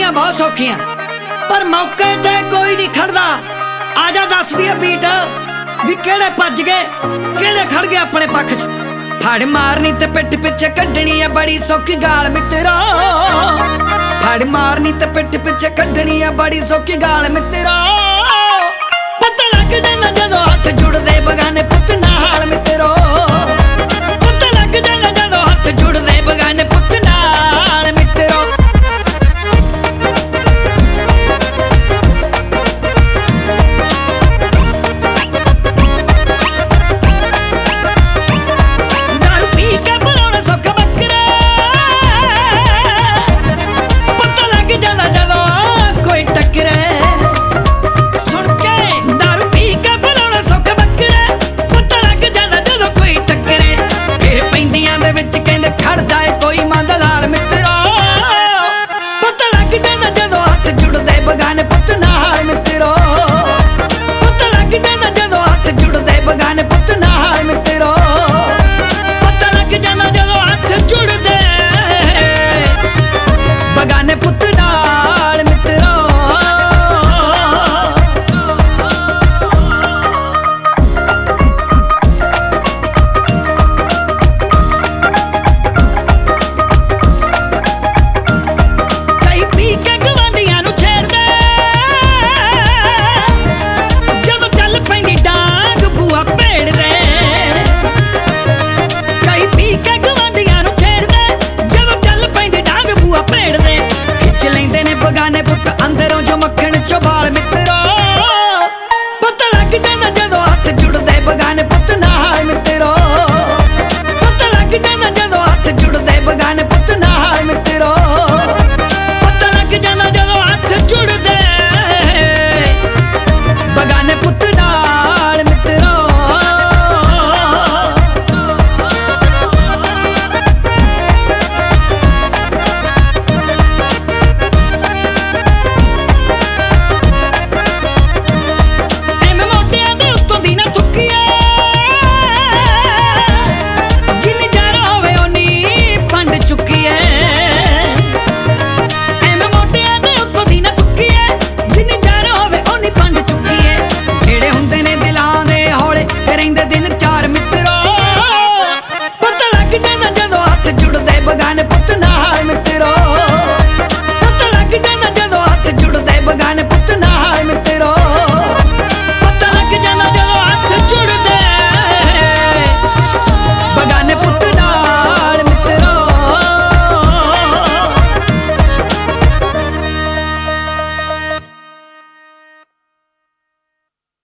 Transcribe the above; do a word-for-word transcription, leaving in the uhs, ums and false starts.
लड़नियां बहुत सौखियां पर मौके ते कोई नहीं खड़दा। आजा दस दी बीट भी केड़े भज गए केड़े खड़ गए अपने पक्ष च। फड़ मारनी ते पिठ पिछे कड्ढनी है बड़ी सौखी गाल मित्रा। फड़ मारनी ते पिठ पिछे कड्ढनी है बड़ी सौखी गाल मित्रा। पता लग जाना जदों हथ जुड़दे बगाने पुत नाल।